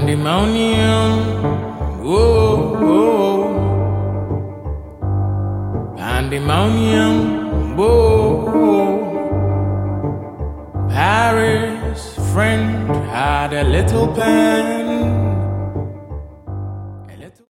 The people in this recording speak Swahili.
Pandemonium, whoa, whoa. Pandemonium, whoa. Paris friend had a little pen.